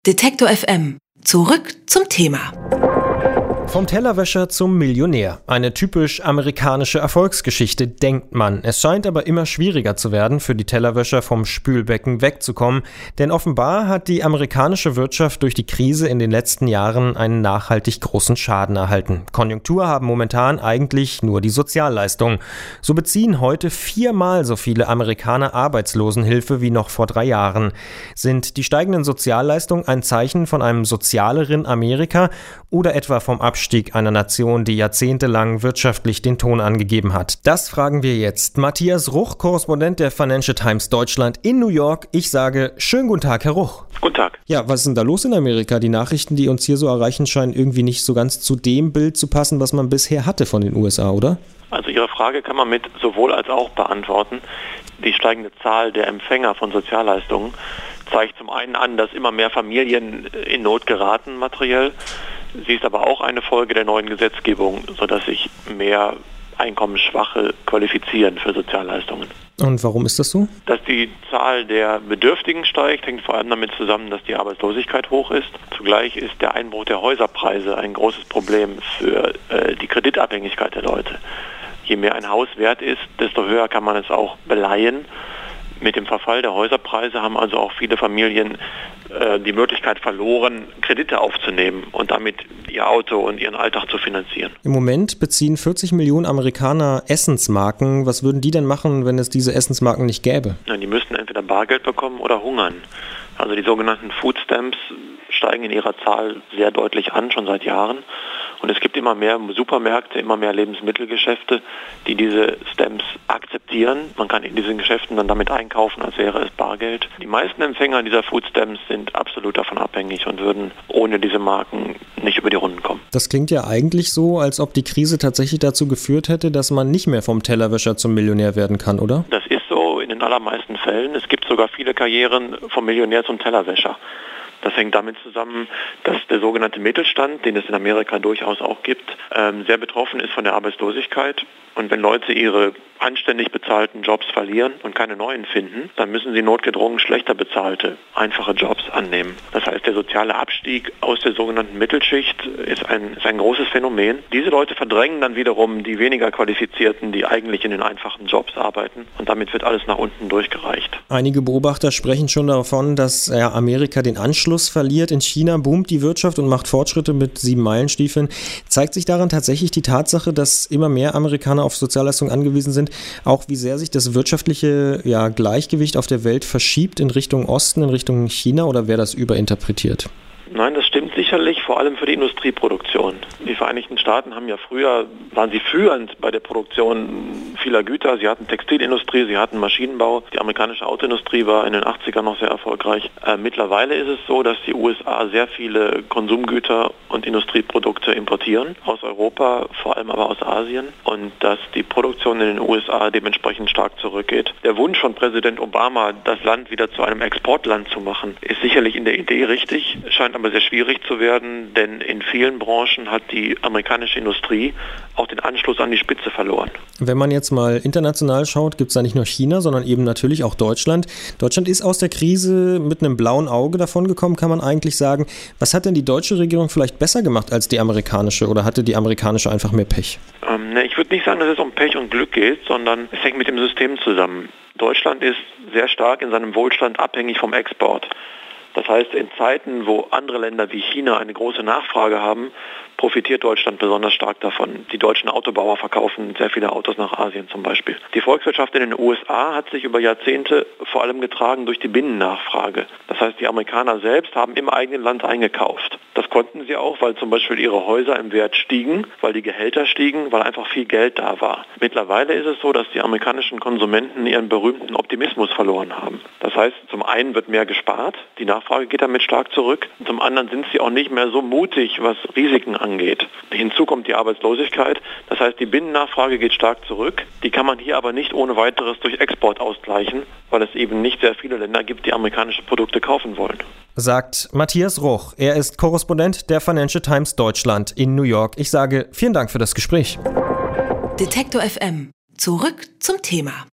Detektor FM. Zurück zum Thema. Vom Tellerwäscher zum Millionär. Eine typisch amerikanische Erfolgsgeschichte, denkt man. Es scheint aber immer schwieriger zu werden, für die Tellerwäscher vom Spülbecken wegzukommen. Denn offenbar hat die amerikanische Wirtschaft durch die Krise in den letzten Jahren einen nachhaltig großen Schaden erhalten. Konjunktur haben momentan eigentlich nur die Sozialleistungen. So beziehen heute 4-mal so viele Amerikaner Arbeitslosenhilfe wie noch vor 3 Jahren. Sind die steigenden Sozialleistungen ein Zeichen von einem sozialeren Amerika oder etwa vom Abstieg einer Nation, die jahrzehntelang wirtschaftlich den Ton angegeben hat? Das fragen wir jetzt. Matthias Ruch, Korrespondent der Financial Times Deutschland in New York. Ich sage, schönen guten Tag, Herr Ruch. Guten Tag. Ja, was ist denn da los in Amerika? Die Nachrichten, die uns hier so erreichen, scheinen irgendwie nicht so ganz zu dem Bild zu passen, was man bisher hatte von den USA, oder? Also Ihre Frage kann man mit sowohl als auch beantworten. Die steigende Zahl der Empfänger von Sozialleistungen zeigt zum einen an, dass immer mehr Familien in Not geraten materiell. Sie ist aber auch eine Folge der neuen Gesetzgebung, sodass sich mehr Einkommensschwache qualifizieren für Sozialleistungen. Und warum ist das so? Dass die Zahl der Bedürftigen steigt, hängt vor allem damit zusammen, dass die Arbeitslosigkeit hoch ist. Zugleich ist der Einbruch der Häuserpreise ein großes Problem für die Kreditabhängigkeit der Leute. Je mehr ein Haus wert ist, desto höher kann man es auch beleihen. Mit dem Verfall der Häuserpreise haben also auch viele Familien die Möglichkeit verloren, Kredite aufzunehmen und damit ihr Auto und ihren Alltag zu finanzieren. Im Moment beziehen 40 Millionen Amerikaner Essensmarken. Was würden die denn machen, wenn es diese Essensmarken nicht gäbe? Ja, die müssten entweder Bargeld bekommen oder hungern. Also die sogenannten Food Stamps steigen in ihrer Zahl sehr deutlich an, schon seit Jahren. Und es gibt immer mehr Supermärkte, immer mehr Lebensmittelgeschäfte, die diese Stamps akzeptieren. Man kann in diesen Geschäften dann damit einkaufen, als wäre es Bargeld. Die meisten Empfänger dieser Food Stamps sind absolut davon abhängig und würden ohne diese Marken nicht über die Runden kommen. Das klingt ja eigentlich so, als ob die Krise tatsächlich dazu geführt hätte, dass man nicht mehr vom Tellerwäscher zum Millionär werden kann, oder? Das ist so in den allermeisten Fällen. Es gibt sogar viele Karrieren vom Millionär zum Tellerwäscher. Das hängt damit zusammen, dass der sogenannte Mittelstand, den es in Amerika durchaus auch gibt, sehr betroffen ist von der Arbeitslosigkeit. Und wenn Leute ihre anständig bezahlten Jobs verlieren und keine neuen finden, dann müssen sie notgedrungen schlechter bezahlte, einfache Jobs annehmen. Das heißt, der soziale Abstieg aus der sogenannten Mittelschicht ist ein großes Phänomen. Diese Leute verdrängen dann wiederum die weniger Qualifizierten, die eigentlich in den einfachen Jobs arbeiten. Und damit wird alles nach unten durchgereicht. Einige Beobachter sprechen schon davon, dass Amerika den Anschluss verliert. In China boomt die Wirtschaft und macht Fortschritte mit 7-Meilen-Stiefeln. Zeigt sich daran tatsächlich die Tatsache, dass immer mehr Amerikaner auf Sozialleistungen angewiesen sind, auch wie sehr sich das wirtschaftliche Gleichgewicht auf der Welt verschiebt in Richtung Osten, in Richtung China, oder wäre das überinterpretiert? Nein, das stimmt sicherlich, vor allem für die Industrieproduktion. Die Vereinigten Staaten waren sie führend bei der Produktion vieler Güter. Sie hatten Textilindustrie, sie hatten Maschinenbau. Die amerikanische Autoindustrie war in den 80ern noch sehr erfolgreich. Mittlerweile ist es so, dass die USA sehr viele Konsumgüter und Industrieprodukte importieren, aus Europa, vor allem aber aus Asien, und dass die Produktion in den USA dementsprechend stark zurückgeht. Der Wunsch von Präsident Obama, das Land wieder zu einem Exportland zu machen, ist sicherlich in der Idee richtig, scheint aber sehr schwierig zu werden, denn in vielen Branchen hat die amerikanische Industrie auch den Anschluss an die Spitze verloren. Wenn man jetzt mal international schaut, gibt es da nicht nur China, sondern eben natürlich auch Deutschland. Deutschland ist aus der Krise mit einem blauen Auge davongekommen, kann man eigentlich sagen. Was hat denn die deutsche Regierung vielleicht besser gemacht als die amerikanische, oder hatte die amerikanische einfach mehr Pech? Ich würde nicht sagen, dass es um Pech und Glück geht, sondern es hängt mit dem System zusammen. Deutschland ist sehr stark in seinem Wohlstand abhängig vom Export. Das heißt, in Zeiten, wo andere Länder wie China eine große Nachfrage haben, profitiert Deutschland besonders stark davon. Die deutschen Autobauer verkaufen sehr viele Autos nach Asien zum Beispiel. Die Volkswirtschaft in den USA hat sich über Jahrzehnte vor allem getragen durch die Binnennachfrage. Das heißt, die Amerikaner selbst haben im eigenen Land eingekauft. Das konnten sie auch, weil zum Beispiel ihre Häuser im Wert stiegen, weil die Gehälter stiegen, weil einfach viel Geld da war. Mittlerweile ist es so, dass die amerikanischen Konsumenten ihren berühmten Optimismus verloren haben. Das heißt, zum einen wird mehr gespart, die Nachfrage geht damit stark zurück. Zum anderen sind sie auch nicht mehr so mutig, was Risiken angeht. Hinzu kommt die Arbeitslosigkeit. Das heißt, die Binnennachfrage geht stark zurück. Die kann man hier aber nicht ohne weiteres durch Export ausgleichen, weil es eben nicht sehr viele Länder gibt, die amerikanische Produkte kaufen wollen. Sagt Matthias Ruch. Er ist Korrespondent der Financial Times Deutschland in New York. Ich sage vielen Dank für das Gespräch. Detektor FM. Zurück zum Thema.